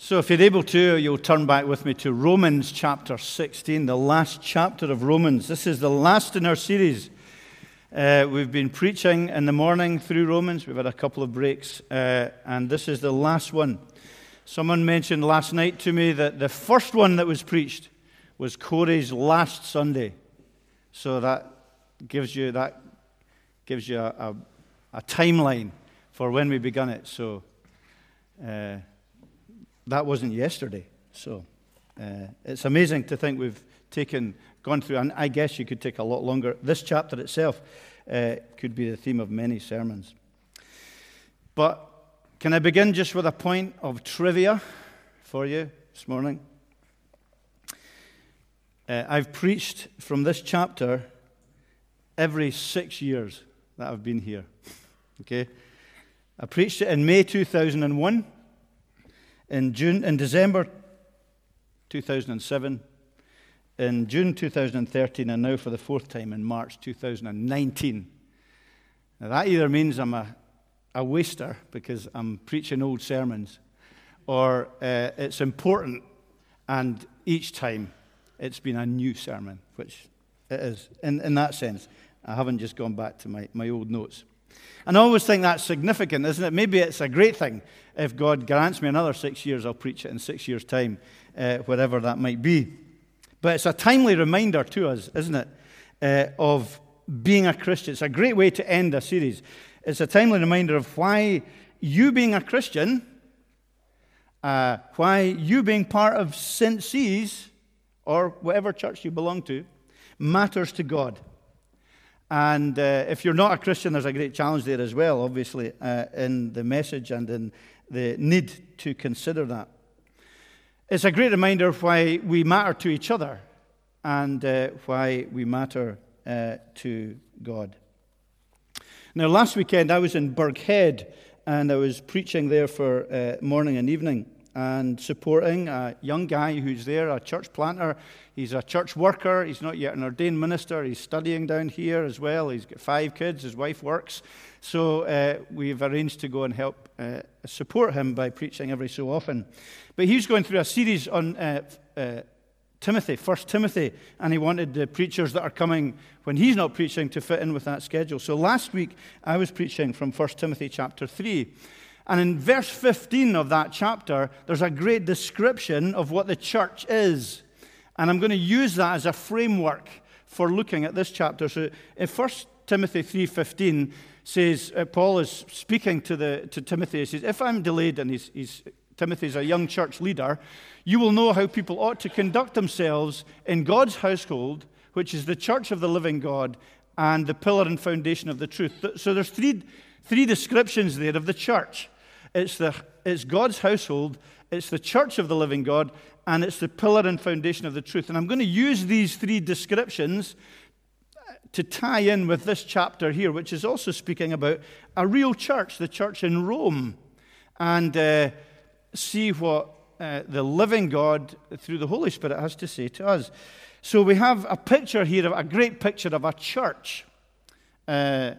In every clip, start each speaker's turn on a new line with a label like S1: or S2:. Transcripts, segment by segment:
S1: So if you're able to, you'll turn back with me to Romans chapter 16, the last chapter of Romans. This is the last in our series. We've been preaching in the morning through Romans. We've had a couple of breaks, and this is the last one. Someone mentioned last night to me that the first one that was preached was Corey's last Sunday. So that gives you a timeline for when we began it. So that wasn't yesterday. So it's amazing to think we've gone through, and I guess you could take a lot longer. This chapter itself could be the theme of many sermons. But can I begin just with a point of trivia for you this morning? I've preached from this chapter every 6 years that I've been here. Okay? I preached it in May 2001, in December 2007, in June 2013, and now for the fourth time in March 2019. Now that either means I'm a waster because I'm preaching old sermons, or it's important, and each time it's been a new sermon, which it is. In that sense, I haven't just gone back to my old notes. And I always think that's significant, isn't it? Maybe it's a great thing. If God grants me another 6 years, I'll preach it in 6 years' time, whatever that might be. But it's a timely reminder to us, isn't it, of being a Christian. It's a great way to end a series. It's a timely reminder of why you being a Christian, why you being part of St. C's, or whatever church you belong to, matters to God. And if you're not a Christian, there's a great challenge there as well, obviously, in the message and in the need to consider that. It's a great reminder of why we matter to each other and why we matter to God. Now, last weekend I was in Burghead, and I was preaching there for morning and evening and supporting a young guy who's there, a church planter. He's a church worker. He's not yet an ordained minister. He's studying down here as well. He's got 5 kids. His wife works. So we've arranged to go and help support him by preaching every so often. But he was going through a series on Timothy, 1 Timothy, and he wanted the preachers that are coming when he's not preaching to fit in with that schedule. So last week I was preaching from 1 Timothy chapter 3. And in verse 15 of that chapter, there's a great description of what the church is. And I'm going to use that as a framework for looking at this chapter. So in 1 Timothy 3:15 says, Paul is speaking to Timothy. He says, if I'm delayed, and Timothy's a young church leader, you will know how people ought to conduct themselves in God's household, which is the church of the living God and the pillar and foundation of the truth. So there's three descriptions there of the church. It's God's household, it's the church of the living God, and it's the pillar and foundation of the truth. And I'm going to use these 3 descriptions to tie in with this chapter here, which is also speaking about a real church, the church in Rome, and see what the living God, through the Holy Spirit, has to say to us. So we have a picture here, a great picture of a church, and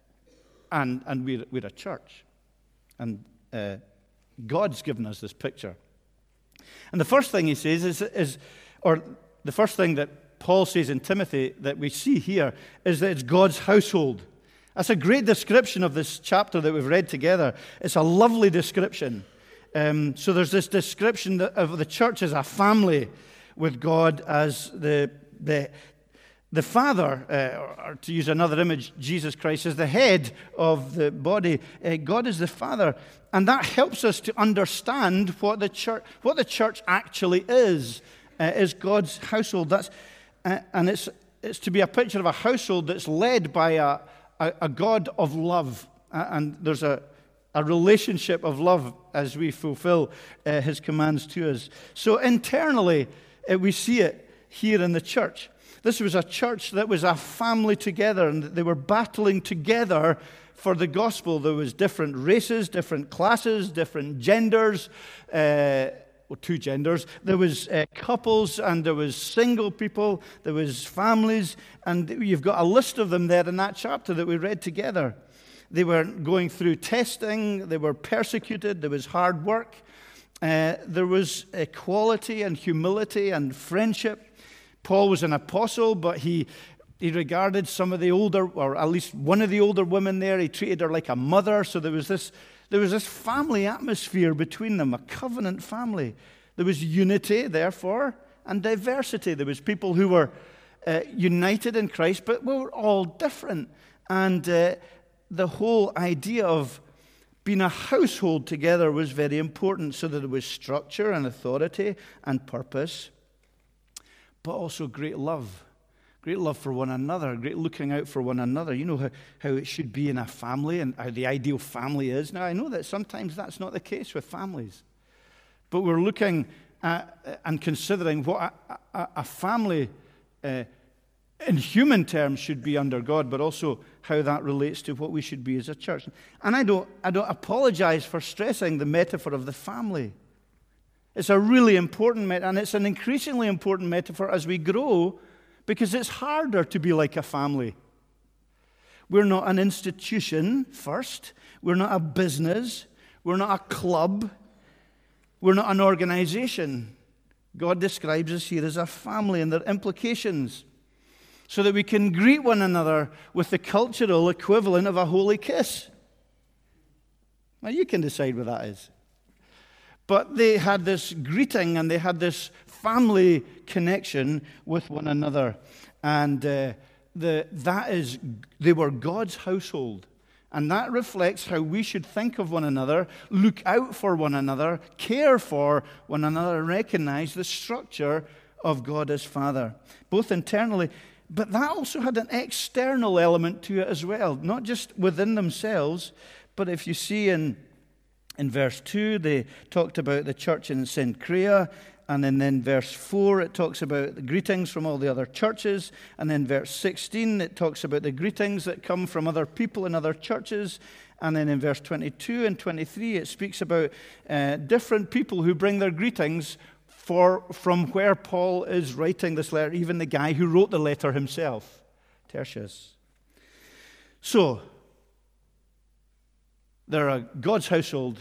S1: we're a church. And God's given us this picture. And the first thing he says the first thing that Paul says in Timothy that we see here is that it's God's household. That's a great description of this chapter that we've read together. It's a lovely description. So there's this description of the church as a family with God as the Father, or to use another image, Jesus Christ is the head of the body. God is the Father. And that helps us to understand what the church actually is God's household. And it's to be a picture of a household that's led by a God of love. And there's a relationship of love as we fulfill his commands to us. So internally, we see it here in the church. This was a church that was a family together, and they were battling together for the gospel. There was different races, different classes, different genders, 2 genders. There was couples, and there was single people, there was families, and you've got a list of them there in that chapter that we read together. They were going through testing, they were persecuted, there was hard work, There was equality and humility and friendship. Paul was an apostle, but he regarded some of the older, or at least one of the older women there, he treated her like a mother. So there was this family atmosphere between them, a covenant family. There was unity, therefore, and diversity. There was people who were united in Christ, but we were all different. And the whole idea of being a household together was very important, so that there was structure and authority and purpose, but also great love for one another, great looking out for one another. You know how it should be in a family and how the ideal family is. Now, I know that sometimes that's not the case with families, but we're looking at and considering what a family in human terms should be under God, but also how that relates to what we should be as a church. And I don't apologize for stressing the metaphor of the family. It's a really important metaphor, and it's an increasingly important metaphor as we grow, because it's harder to be like a family. We're not an institution first. We're not a business. We're not a club. We're not an organization. God describes us here as a family, and there are implications, so that we can greet one another with the cultural equivalent of a holy kiss. Now, you can decide what that is. But they had this greeting, and they had this family connection with one another. And they were God's household. And that reflects how we should think of one another, look out for one another, care for one another, and recognize the structure of God as Father, both internally. But that also had an external element to it as well, not just within themselves, but if you see in verse 2, they talked about the church in Cenchrea, and then in verse 4, it talks about the greetings from all the other churches, and then verse 16, it talks about the greetings that come from other people in other churches, and then in verse 22 and 23, it speaks about different people who bring their greetings from where Paul is writing this letter, even the guy who wrote the letter himself, Tertius. So, they're a God's household,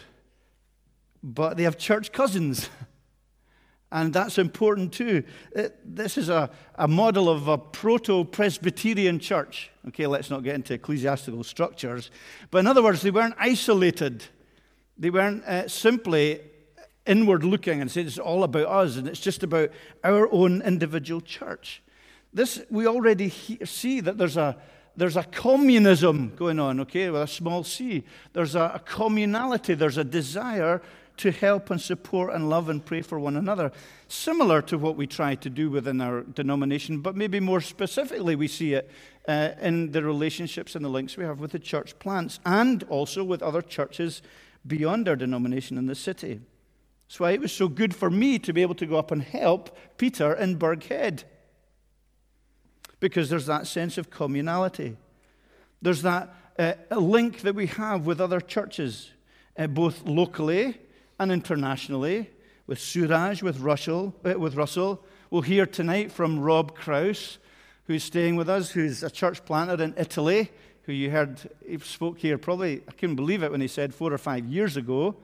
S1: but they have church cousins. And that's important too. This is a model of a proto-Presbyterian church. Okay, let's not get into ecclesiastical structures. But in other words, they weren't isolated. They weren't simply inward-looking and saying it's all about us and it's just about our own individual church. We already see that there's a communism going on, okay, with a small c. There's a communality. There's a desire to help and support and love and pray for one another, similar to what we try to do within our denomination, but maybe more specifically we see it in the relationships and the links we have with the church plants and also with other churches beyond our denomination in the city. That's why it was so good for me to be able to go up and help Peter in Burghead, because there's that sense of communality. There's that a link that we have with other churches, both locally and internationally, with Suraj, with Russell. We'll hear tonight from Rob Krause, who's staying with us, who's a church planter in Italy, who you heard, he spoke here probably, I couldn't believe it when he said 4 or 5 years ago.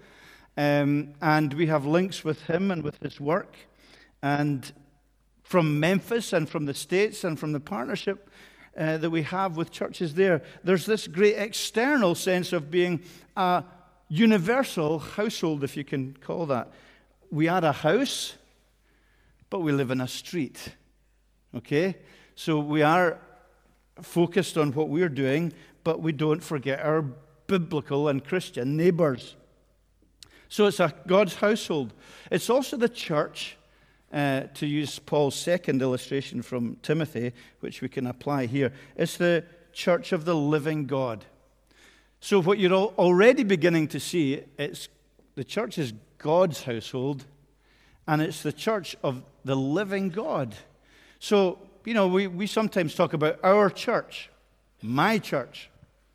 S1: And we have links with him and with his work. And from Memphis and from the States and from the partnership that we have with churches there, there's this great external sense of being a universal household, if you can call that. We are a house, but we live in a street. Okay? So we are focused on what we're doing, but we don't forget our biblical and Christian neighbors. So it's God's household. It's also the church, to use Paul's second illustration from Timothy, which we can apply here. It's the church of the living God. So what you're already beginning to see, it's the church is God's household, and it's the church of the living God. So, you know, we sometimes talk about our church, my church.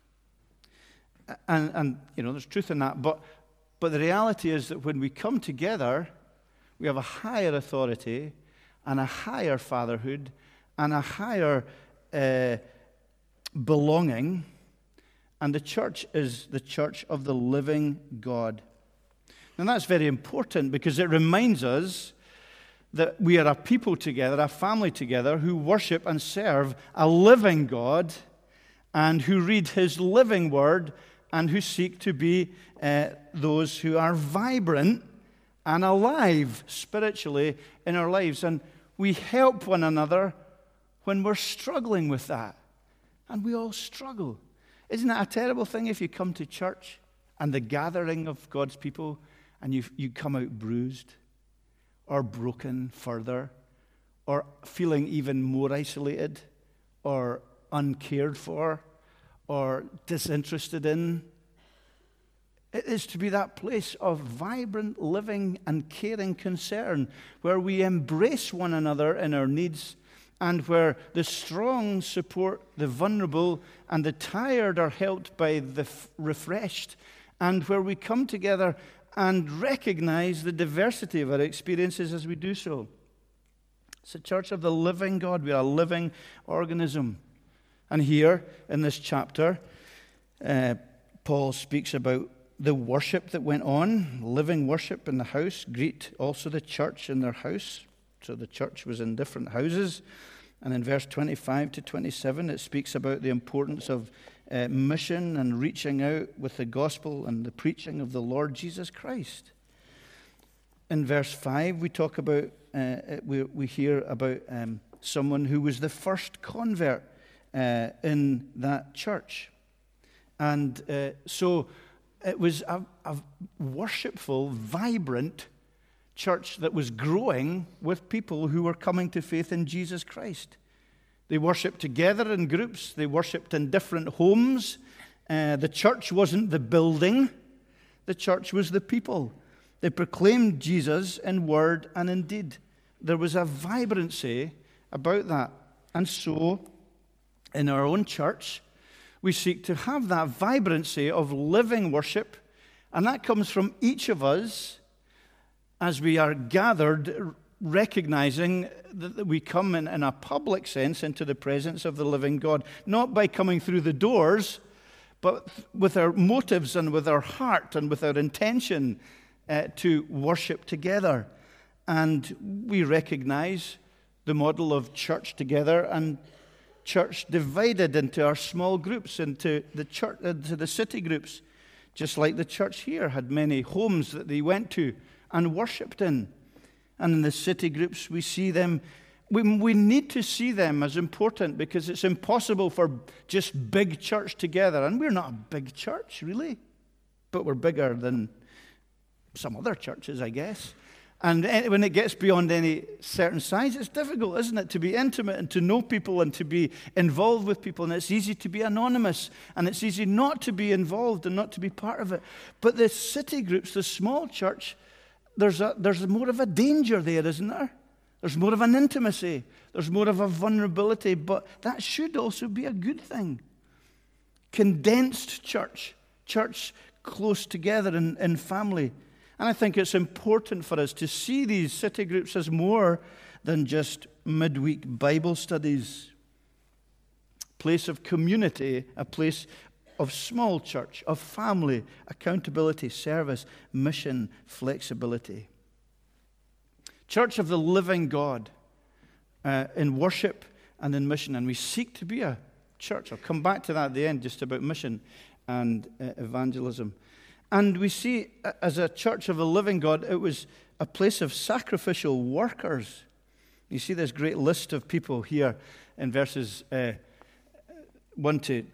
S1: And you know, there's truth in that, but the reality is that when we come together, we have a higher authority and a higher fatherhood and a higher belonging. And the church is the church of the living God. And that's very important because it reminds us that we are a people together, a family together, who worship and serve a living God and who read his living word and who seek to be those who are vibrant and alive spiritually in our lives. And we help one another when we're struggling with that. And we all struggle. Isn't it a terrible thing if you come to church and the gathering of God's people and you come out bruised or broken further or feeling even more isolated or uncared for or disinterested in? It is to be that place of vibrant, living, and caring concern where we embrace one another in our needs and where the strong support the vulnerable and the tired are helped by the refreshed, and where we come together and recognize the diversity of our experiences as we do so. It's a church of the living God. We are a living organism. And here in this chapter, Paul speaks about the worship that went on, living worship in the house. Greet also the church in their house. So the church was in different houses. And in verse 25 to 27, it speaks about the importance of mission and reaching out with the gospel and the preaching of the Lord Jesus Christ. In verse 5, we talk about, we hear about someone who was the first convert in that church. And so it was a worshipful, vibrant church that was growing with people who were coming to faith in Jesus Christ. They worshipped together in groups. They worshipped in different homes. The church wasn't the building. The church was the people. They proclaimed Jesus in word and in deed. There was a vibrancy about that. And so, in our own church, we seek to have that vibrancy of living worship, and that comes from each of us as we are gathered, recognizing that we come in a public sense into the presence of the living God, not by coming through the doors, but with our motives and with our heart and with our intention to worship together. And we recognize the model of church together and church divided into our small groups, into the church, into the city groups, just like the church here had many homes that they went to and worshipped in. And in the city groups, we see them. We need to see them as important because it's impossible for just big church together. And we're not a big church, really, but we're bigger than some other churches, I guess. And when it gets beyond any certain size, it's difficult, isn't it, to be intimate and to know people and to be involved with people. And it's easy to be anonymous, and it's easy not to be involved and not to be part of it. But the city groups, the small church, there's more of a danger there, isn't there? There's more of an intimacy. There's more of a vulnerability. But that should also be a good thing. Condensed church close together in family. And I think it's important for us to see these city groups as more than just midweek Bible studies. Place of community, a place of small church, of family, accountability, service, mission, flexibility. Church of the living God in worship and in mission. And we seek to be a church. I'll come back to that at the end, just about mission and evangelism. And we see, as a church of the living God, it was a place of sacrificial workers. You see this great list of people here in verses 1 to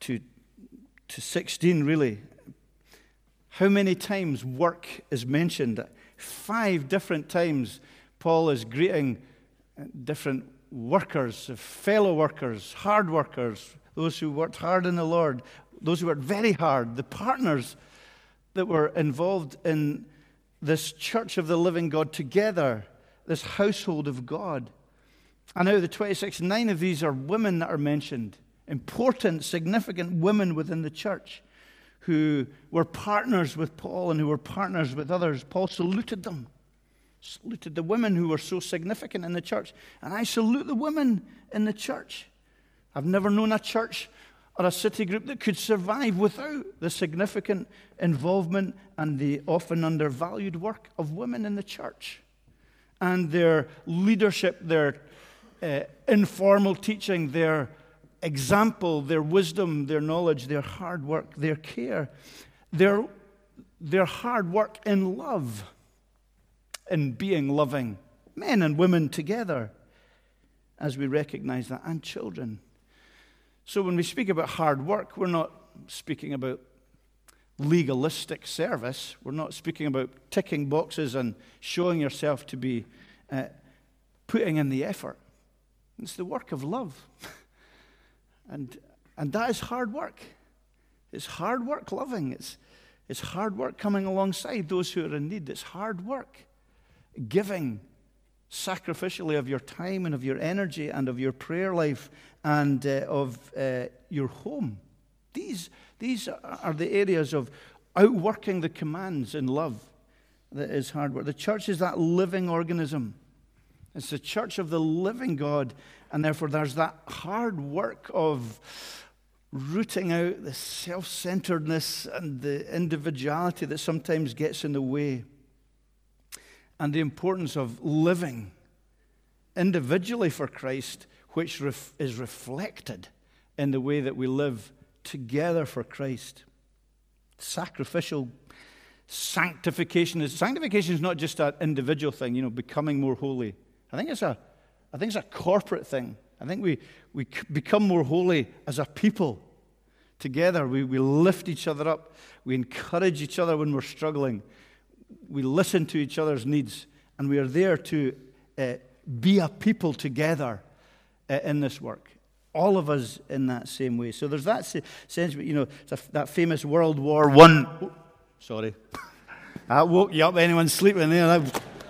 S1: 16, really. How many times work is mentioned? 5 different times Paul is greeting different workers, fellow workers, hard workers, those who worked hard in the Lord, those who worked very hard, the partners that were involved in this church of the living God together, this household of God. And out of the 26, 9 of these are women that are mentioned. Important, significant women within the church who were partners with Paul and who were partners with others. Paul saluted them, saluted the women who were so significant in the church. And I salute the women in the church. I've never known a church or a city group that could survive without the significant involvement and the often undervalued work of women in the church and their leadership, their informal teaching, their example, their wisdom, their knowledge, their hard work, their care, their hard work in love, in being loving men and women together, as we recognize that, and children. So when we speak about hard work, we're not speaking about legalistic service. We're not speaking about ticking boxes and showing yourself to be putting in the effort. It's the work of love. And that is hard work. It's hard work loving. It's hard work coming alongside those who are in need. It's hard work giving sacrificially of your time and of your energy and of your prayer life and of your home. These are the areas of outworking the commands in love that is hard work. The church is that living organism. It's the church of the living God, and therefore there's that hard work of rooting out the self-centeredness and the individuality that sometimes gets in the way, and the importance of living individually for Christ, which is reflected in the way that we live together for Christ. Sacrificial sanctification is not just an individual thing, becoming more holy. I think it's a corporate thing. I think we become more holy as a people together. We lift each other up. We encourage each other when we're struggling. We listen to each other's needs, and we are there to be a people together in this work. All of us in that same way. So there's that sense, that famous World War I. Oh, sorry. I woke you up. Anyone sleeping there?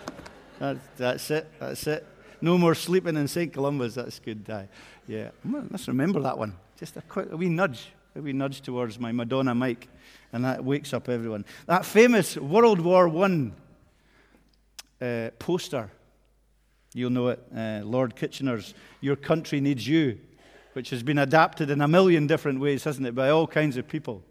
S1: That's it. No more sleeping in St. Columba's. That's good. Yeah, let's remember that one. Just a wee nudge towards my Madonna mic, and that wakes up everyone. That famous World War I poster, you'll know it, Lord Kitchener's "Your Country Needs You," which has been adapted in a million different ways, hasn't it, by all kinds of people.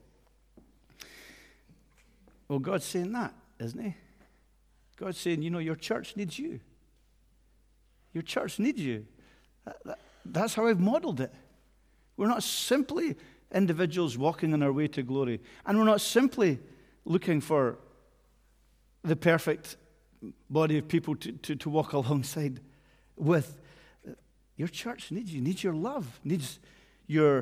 S1: Well, God's saying that, isn't he? God's saying, your church needs you. Your church needs you. That's how I've modeled it. We're not simply individuals walking on our way to glory. And we're not simply looking for the perfect body of people to walk alongside with. Your church needs your love, needs your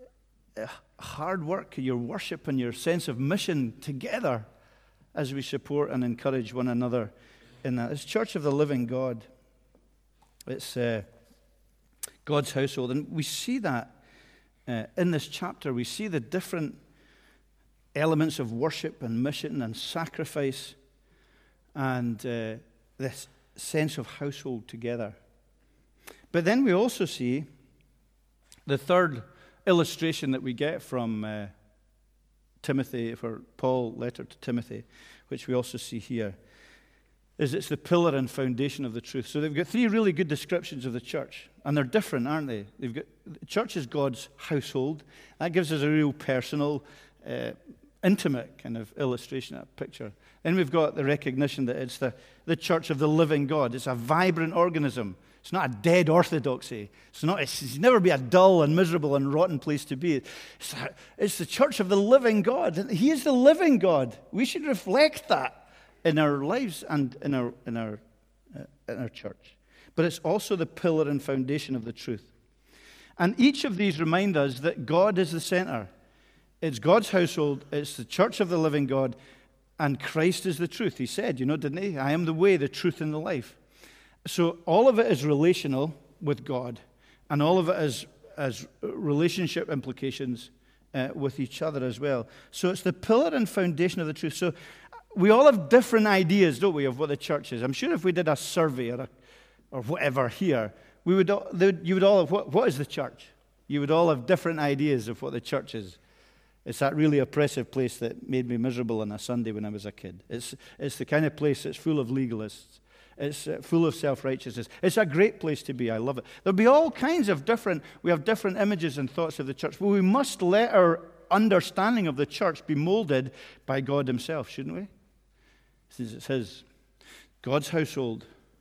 S1: hard work, your worship, and your sense of mission together as we support and encourage one another in that. It's Church of the Living God. It's God's household. And we see that in this chapter. We see the different elements of worship and mission and sacrifice and this sense of household together. But then we also see the third illustration that we get from Timothy, for Paul's letter to Timothy, which we also see here, is it's the pillar and foundation of the truth. So they've got three really good descriptions of the church, and they're different, aren't they? The church is God's household. That gives us a real personal, intimate kind of illustration, that picture. Then we've got the recognition that it's the church of the living God. It's a vibrant organism. It's not a dead orthodoxy. It's never be a dull and miserable and rotten place to be. It's the church of the living God. He is the living God. We should reflect that in our lives and in our church. But it's also the pillar and foundation of the truth. And each of these remind us that God is the center. It's God's household. It's the church of the living God. And Christ is the truth. He said, didn't he? I am the way, the truth, and the life. So all of it is relational with God, and all of it has relationship implications with each other as well. So it's the pillar and foundation of the truth. So we all have different ideas, don't we, of what the church is. I'm sure if we did a survey or whatever here, you would all have, what is the church? You would all have different ideas of what the church is. It's that really oppressive place that made me miserable on a Sunday when I was a kid. It's the kind of place that's full of legalists. It's full of self-righteousness. It's a great place to be. I love it. There'll be all kinds of we have different images and thoughts of the church, but we must let our understanding of the church be molded by God himself, shouldn't we? It says, God's household,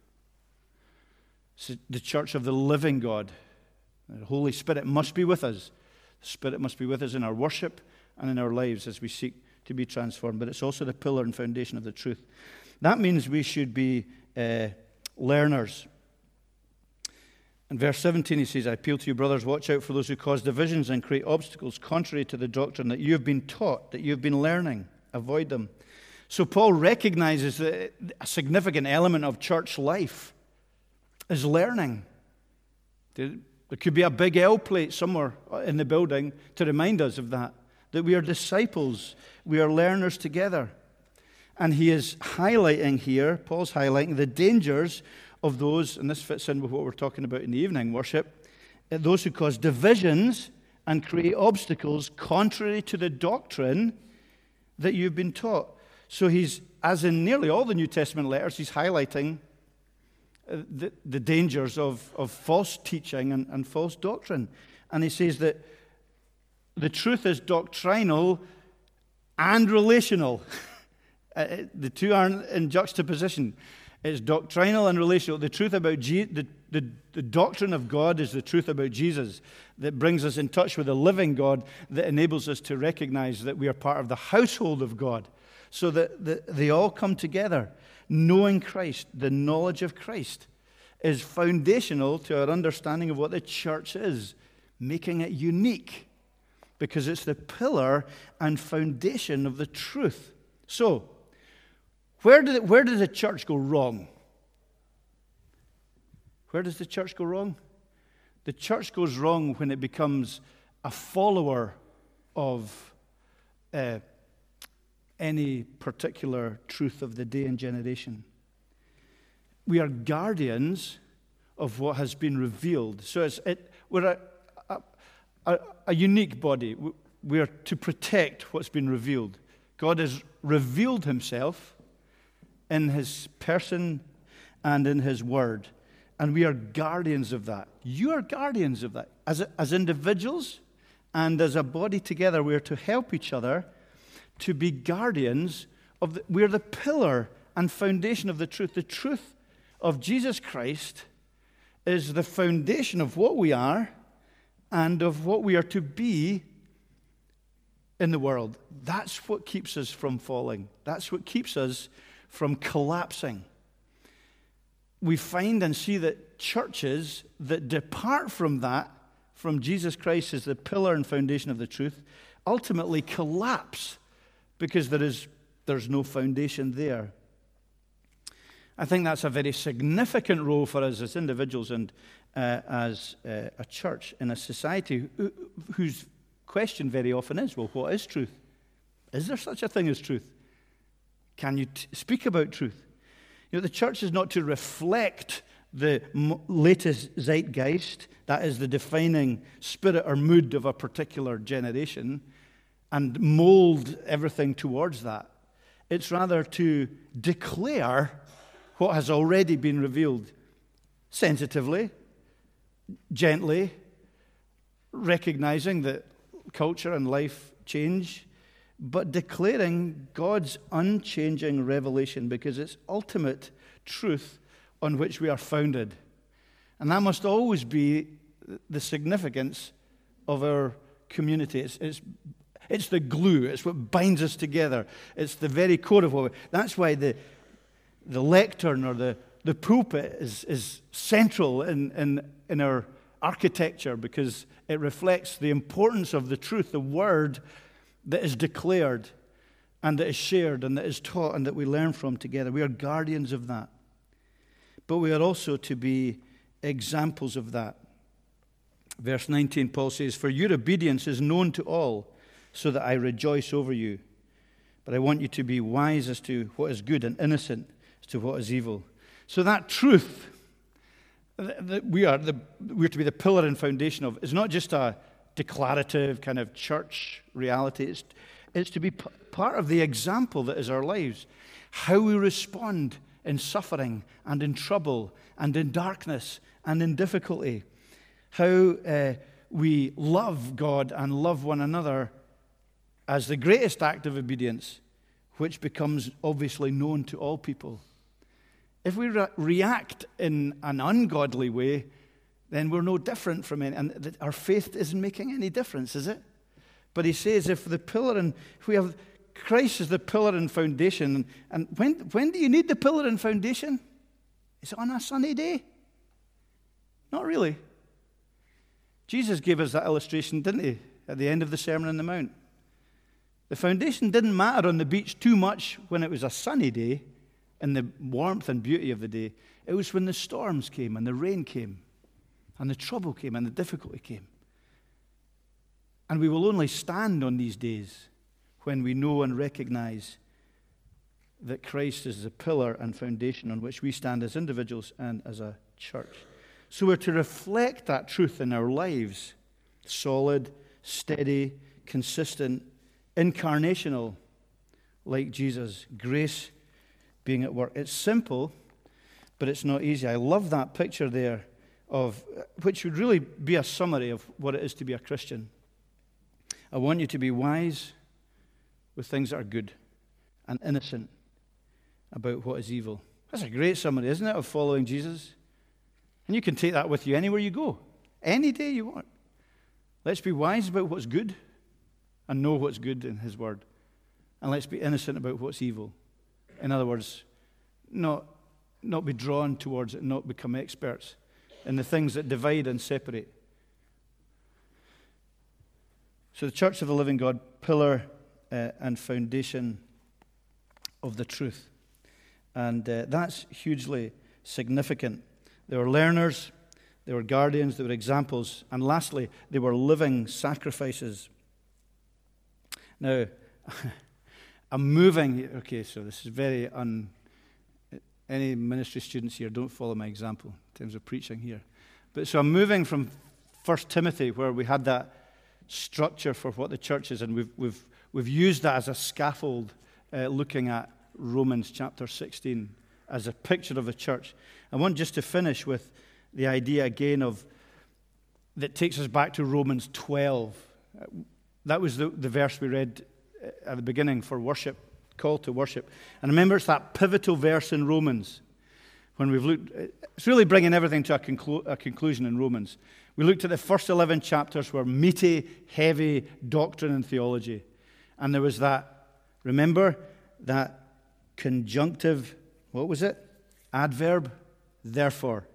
S1: it's the church of the living God. The Holy Spirit must be with us. The Spirit must be with us in our worship and in our lives as we seek to be transformed. But it's also the pillar and foundation of the truth. That means we should be learners. In verse 17 he says, I appeal to you, brothers, watch out for those who cause divisions and create obstacles contrary to the doctrine that you have been taught, that you have been learning. Avoid them. So Paul recognizes that a significant element of church life is learning. There could be a big L plate somewhere in the building to remind us of that we are disciples, we are learners together. And he is highlighting here, Paul's highlighting the dangers of those, and this fits in with what we're talking about in the evening worship, those who cause divisions and create obstacles contrary to the doctrine that you've been taught. So he's, as in nearly all the New Testament letters, he's highlighting the dangers of false teaching and false doctrine. And he says that the truth is doctrinal and relational. The two aren't in juxtaposition. It's doctrinal and relational. The truth about the doctrine of God is the truth about Jesus that brings us in touch with the living God, that enables us to recognize that we are part of the household of God, so that they all come together. Knowing Christ, the knowledge of Christ, is foundational to our understanding of what the church is, making it unique, because it's the pillar and foundation of the truth. So, where does the church go wrong? Where does the church go wrong? The church goes wrong when it becomes a follower of any particular truth of the day and generation. We are guardians of what has been revealed. So we're a unique body. We are to protect what's been revealed. God has revealed himself in his person and in his word. And we are guardians of that. You are guardians of that. As individuals and as a body together, we are to help each other to be guardians of we're the pillar and foundation of the truth. The truth of Jesus Christ is the foundation of what we are and of what we are to be in the world. That's what keeps us from falling. That's what keeps us from collapsing. We find and see that churches that depart from that, from Jesus Christ as the pillar and foundation of the truth, ultimately collapse because there's no foundation there. I think that's a very significant role for us as individuals and as a church in a society whose question very often is, well, what is truth? Is there such a thing as truth? Can you speak about truth? You know, the church is not to reflect the latest zeitgeist, that is the defining spirit or mood of a particular generation, and mold everything towards that. It's rather to declare what has already been revealed sensitively, gently, recognizing that culture and life change, but declaring God's unchanging revelation because it's ultimate truth on which we are founded. And that must always be the significance of our community. It's the glue. It's what binds us together. It's the very core of what we... That's why the lectern or the pulpit is central in our architecture, because it reflects the importance of the truth, the word that is declared and that is shared and that is taught and that we learn from together. We are guardians of that. But we are also to be examples of that. Verse 19, Paul says, "For your obedience is known to all, so that I rejoice over you. But I want you to be wise as to what is good and innocent as to what is evil." So that truth that we are to be the pillar and foundation of is not just a declarative kind of church reality. It's to be part of the example that is our lives. How we respond in suffering and in trouble and in darkness and in difficulty. How we love God and love one another as the greatest act of obedience, which becomes obviously known to all people. If we react in an ungodly way, then we're no different from any, and our faith isn't making any difference, is it? But he says, if we have Christ as the pillar and foundation, and when do you need the pillar and foundation? Is it on a sunny day? Not really. Jesus gave us that illustration, didn't he, at the end of the Sermon on the Mount? The foundation didn't matter on the beach too much when it was a sunny day and the warmth and beauty of the day. It was when the storms came and the rain came and the trouble came and the difficulty came. And we will only stand on these days when we know and recognize that Christ is the pillar and foundation on which we stand as individuals and as a church. So we're to reflect that truth in our lives, solid, steady, consistent, incarnational, like Jesus, grace being at work. It's simple, but it's not easy. I love that picture there of which would really be a summary of what it is to be a Christian. I want you to be wise with things that are good and innocent about what is evil. That's a great summary, isn't it, of following Jesus? And you can take that with you anywhere you go, any day you want. Let's be wise about what's good and know what's good in His Word. And let's be innocent about what's evil. In other words, not be drawn towards it, not become experts in the things that divide and separate. So the Church of the Living God, pillar and foundation of the truth. And that's hugely significant. They were learners, they were guardians, they were examples, and lastly, they were living sacrifices. Now, I'm moving, okay, so this is very any ministry students here, don't follow my example in terms of preaching here. But so I'm moving from 1 Timothy, where we had that structure for what the church is, and we've used that as a scaffold, looking at Romans chapter 16 as a picture of the church. I want just to finish with the idea again that takes us back to Romans 12. That was the verse we read at the beginning for worship, call to worship. And remember, it's that pivotal verse in Romans when we've looked. It's really bringing everything to a conclusion in Romans. We looked at the first 11 chapters were meaty, heavy doctrine and theology. And there was that, remember, that conjunctive, what was it? Adverb, therefore.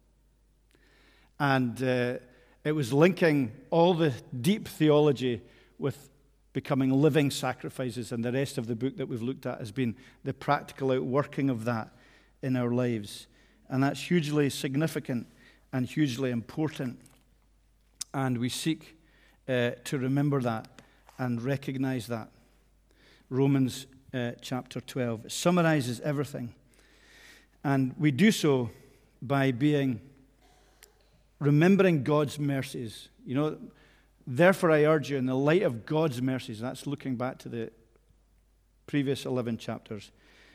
S1: And it was linking all the deep theology with becoming living sacrifices, and the rest of the book that we've looked at has been the practical outworking of that in our lives. And that's hugely significant and hugely important. And we seek to remember that and recognize that. Romans chapter 12. It summarizes everything. And we do so by remembering God's mercies. You know, therefore I urge you, in the light of God's mercies, that's looking back to the previous 11 chapters,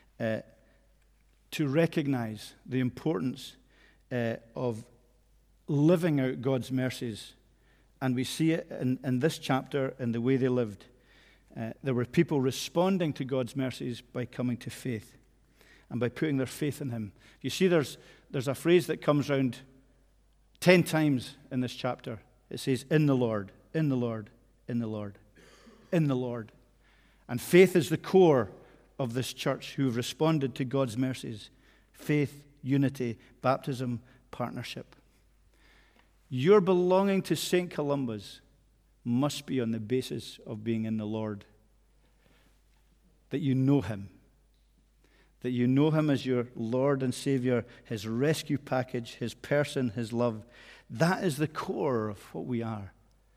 S1: to recognize the importance of living out God's mercies. And we see it in this chapter in the way they lived. There were people responding to God's mercies by coming to faith and by putting their faith in Him. You see, there's a phrase that comes around 10 times in this chapter. It says, in the Lord, in the Lord, in the Lord, in the Lord. And faith is the core of this church who have responded to God's mercies. Faith, unity, baptism, partnership. Your belonging to St. Columba's must be on the basis of being in the Lord. That you know Him. That you know Him as your Lord and Savior, His rescue package, His person, His love. That is the core of what we are.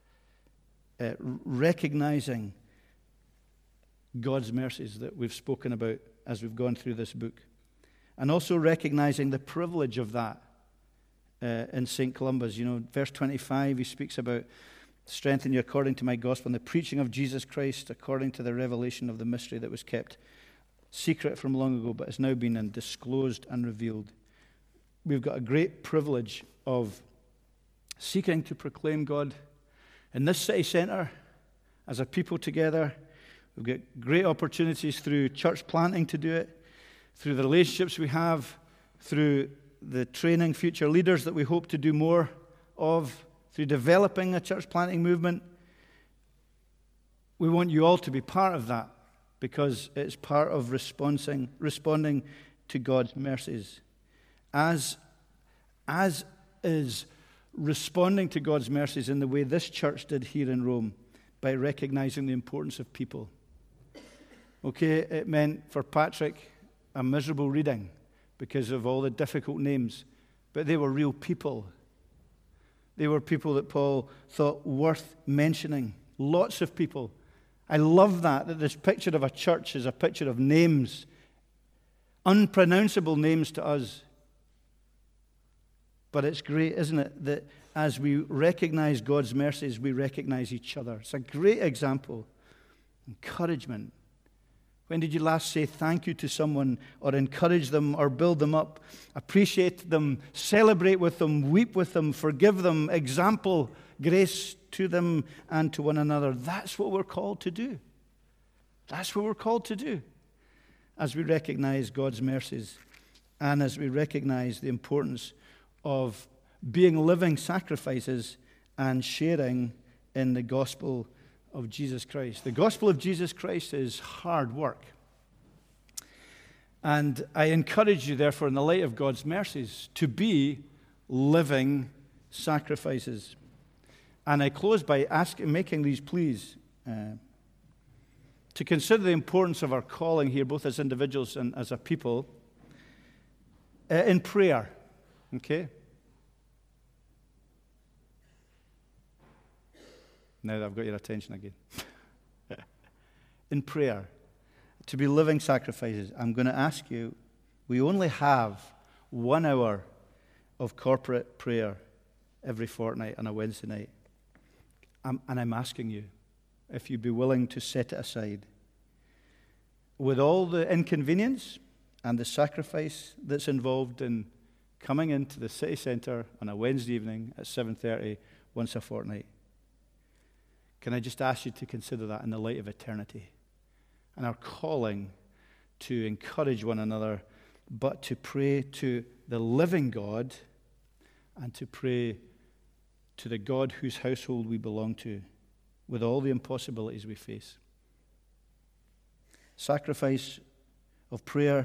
S1: Recognizing God's mercies that we've spoken about as we've gone through this book. And also recognizing the privilege of that in St. Columba's. You know, verse 25, he speaks about strengthen you according to my gospel and the preaching of Jesus Christ according to the revelation of the mystery that was kept secret from long ago, but it's now been disclosed and revealed. We've got a great privilege of seeking to proclaim God in this city centre as a people together. We've got great opportunities through church planting to do it, through the relationships we have, through the training future leaders that we hope to do more of, through developing a church planting movement. We want you all to be part of that because it's part of responding to God's mercies. As is responding to God's mercies in the way this church did here in Rome, by recognizing the importance of people. Okay, it meant for Patrick a miserable reading because of all the difficult names, but they were real people. They were people that Paul thought worth mentioning. Lots of people. I love that this picture of a church is a picture of names, unpronounceable names to us. But it's great, isn't it, that as we recognize God's mercies, we recognize each other. It's a great example. Encouragement. When did you last say thank you to someone or encourage them or build them up, appreciate them, celebrate with them, weep with them, forgive them, example grace to them and to one another? That's what we're called to do. That's what we're called to do as we recognize God's mercies and as we recognize the importance of being living sacrifices and sharing in the gospel of Jesus Christ. The gospel of Jesus Christ is hard work. And I encourage you, therefore, in the light of God's mercies, to be living sacrifices. And I close by making these pleas to consider the importance of our calling here, both as individuals and as a people, in prayer. Okay? Now that I've got your attention again. In prayer, to be living sacrifices, I'm going to ask you, we only have 1 hour of corporate prayer every fortnight on a Wednesday night. And I'm asking you, if you'd be willing to set it aside, with all the inconvenience and the sacrifice that's involved in coming into the city centre on a Wednesday evening at 7:30 once a fortnight. Can I just ask you to consider that in the light of eternity and our calling to encourage one another, but to pray to the living God and to pray to the God whose household we belong to with all the impossibilities we face. Sacrifice of prayer,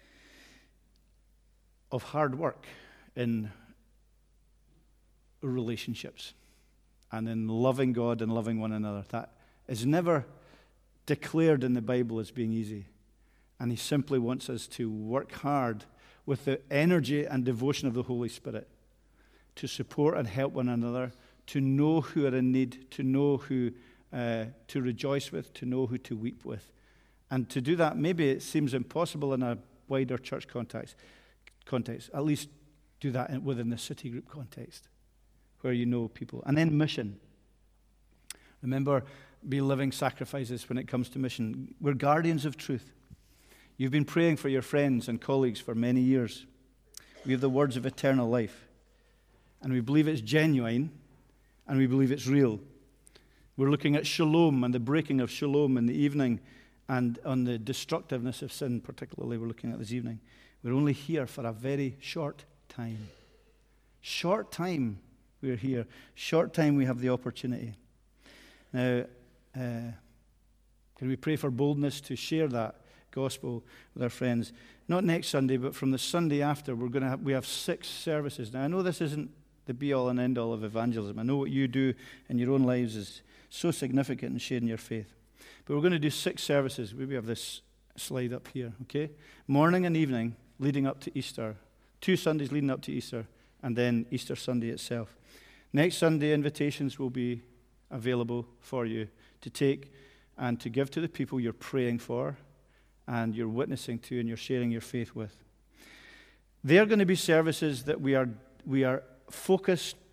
S1: of hard work in relationships and in loving God and loving one another. That is never declared in the Bible as being easy. And he simply wants us to work hard with the energy and devotion of the Holy Spirit to support and help one another, to know who are in need, to know who to rejoice with, to know who to weep with. And to do that, maybe it seems impossible in a wider church context. At least do that within the city group context, where you know people. And then mission. Remember, be living sacrifices when it comes to mission. We're guardians of truth. You've been praying for your friends and colleagues for many years. We have the words of eternal life. And we believe it's genuine, and we believe it's real. We're looking at shalom and the breaking of shalom in the evening, and on the destructiveness of sin, particularly, we're looking at this evening. We're only here for a very short time. Short time we're here. Short time we have the opportunity. Now, can we pray for boldness to share that gospel with our friends? Not next Sunday, but from the Sunday after, we have 6 services. Now, I know this isn't the be-all and end-all of evangelism. I know what you do in your own lives is so significant in sharing your faith. But we're going to do 6 services. We have this slide up here, okay? Morning and evening leading up to Easter. 2 Sundays leading up to Easter, and then Easter Sunday itself. Next Sunday, invitations will be available for you to take and to give to the people you're praying for and you're witnessing to and you're sharing your faith with. They are going to be services that we are focused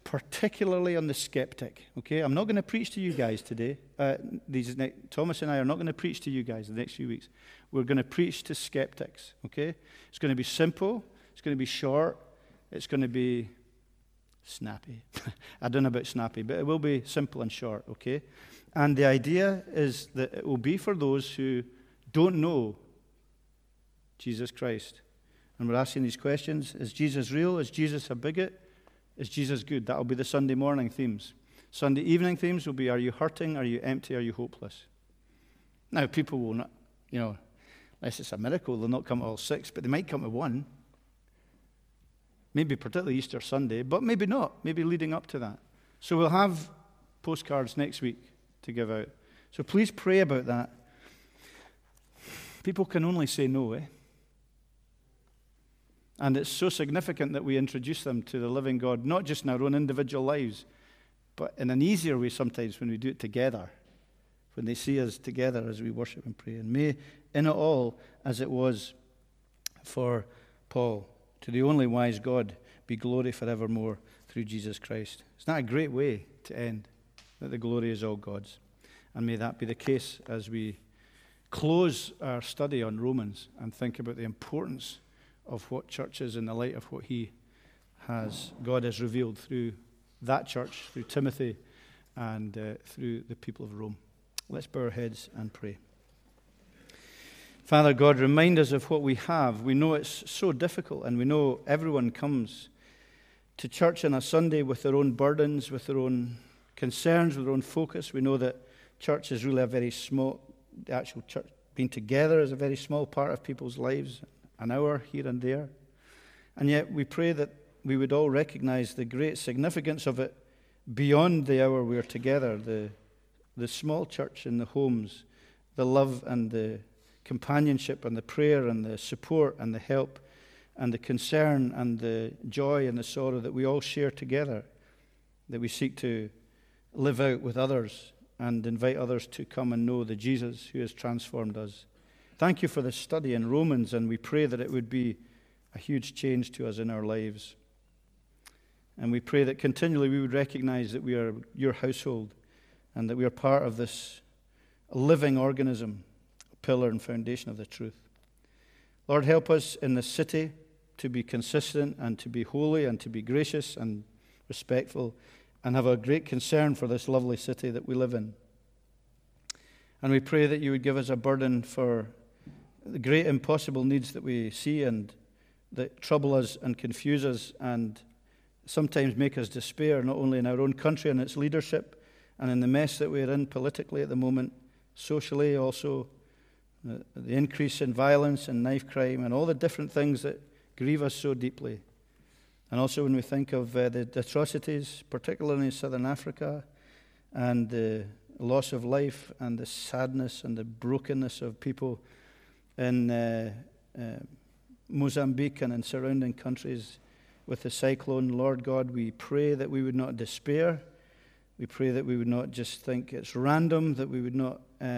S1: particularly on the skeptic. Okay, I'm not going to preach to you guys today. Thomas and I are not going to preach to you guys the next few weeks. We're going to preach to skeptics. Okay, it's going to be simple. It's going to be short. It's going to be snappy. I don't know about snappy, but it will be simple and short. Okay, and the idea is that it will be for those who don't know Jesus Christ. And we're asking these questions. Is Jesus real? Is Jesus a bigot? Is Jesus good? That will be the Sunday morning themes. Sunday evening themes will be, are you hurting? Are you empty? Are you hopeless? Now, people will not, unless it's a miracle, they'll not come to all 6, but they might come to 1. Maybe particularly Easter Sunday, but maybe not. Maybe leading up to that. So we'll have postcards next week to give out. So please pray about that. People can only say no, And it's so significant that we introduce them to the living God, not just in our own individual lives, but in an easier way sometimes when we do it together, when they see us together as we worship and pray. And may in it all, as it was for Paul, to the only wise God be glory forevermore through Jesus Christ. Isn't that a great way to end, that the glory is all God's? And may that be the case as we close our study on Romans and think about the importance of what church is in the light of what God has revealed through that church, through Timothy, and through the people of Rome. Let's bow our heads and pray. Father God, remind us of what we have. We know it's so difficult, and we know everyone comes to church on a Sunday with their own burdens, with their own concerns, with their own focus. We know that church is really a very small, the actual church being together is a very small part of people's lives, an hour here and there. And yet we pray that we would all recognize the great significance of it beyond the hour we're together, the small church in the homes, the love and the companionship and the prayer and the support and the help and the concern and the joy and the sorrow that we all share together, that we seek to live out with others and invite others to come and know the Jesus who has transformed us. Thank you for this study in Romans, and we pray that it would be a huge change to us in our lives. And we pray that continually we would recognize that we are your household and that we are part of this living organism, a pillar and foundation of the truth. Lord, help us in this city to be consistent and to be holy and to be gracious and respectful and have a great concern for this lovely city that we live in. And we pray that you would give us a burden for the great impossible needs that we see and that trouble us and confuse us and sometimes make us despair, not only in our own country and its leadership and in the mess that we're in politically at the moment, socially also, the increase in violence and knife crime and all the different things that grieve us so deeply. And also when we think of the atrocities, particularly in Southern Africa, and the loss of life and the sadness and the brokenness of people in Mozambique and in surrounding countries with the cyclone. Lord God, we pray that we would not despair. We pray that we would not just think it's random, that we would not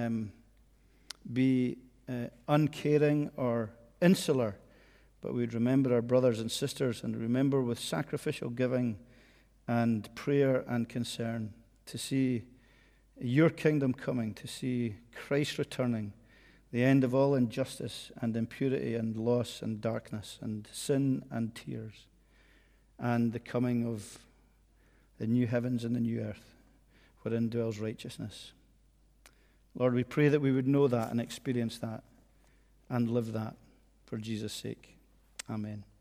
S1: be uncaring or insular, but we would remember our brothers and sisters and remember with sacrificial giving and prayer and concern to see your kingdom coming, to see Christ returning, the end of all injustice and impurity and loss and darkness and sin and tears, and the coming of the new heavens and the new earth wherein dwells righteousness. Lord, we pray that we would know that and experience that and live that for Jesus' sake. Amen.